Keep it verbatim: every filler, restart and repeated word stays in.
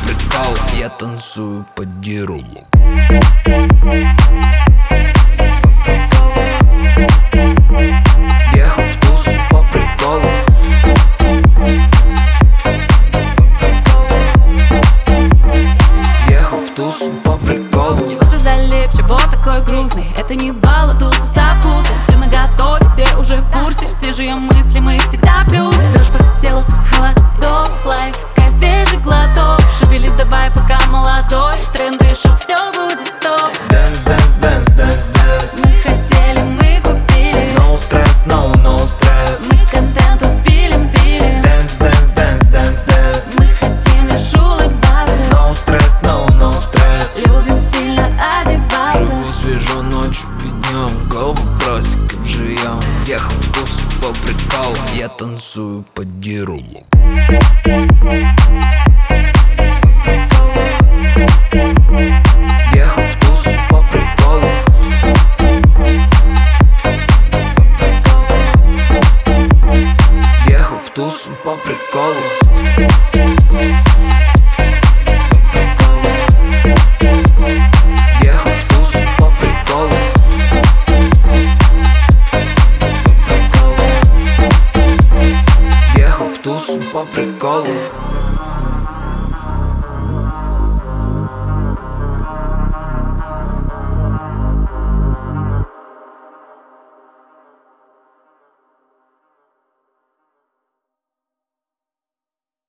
приколу, я танцую под дирулу. Въехал в тусу по приколу. Въехал в тусу по приколу. Чего ты залип, чего такой грустный? Это не бал, а туса со вкусом. Все наготове, все уже в курсе. Свежие мысли, мы всегда в плюсе. Дрожь по телу, холодок, лайфхак, свежий глоток. Шевелись давай, пока молодой. Тренды, шоу, все будет топ. Dance, dance, dance, dance, dance. Мы хотели, мы купили. No stress, no, no stress. Мы контент пилим, пилим. Dance, dance, dance, dance, dance. Мы хотим лишь улыбаться. No stress, no, no stress. Любим стильно одеваться. Живу свежо ночью и днем, голову бросиком живьем. Въехал в тусу по приколу, я танцую под дирулу.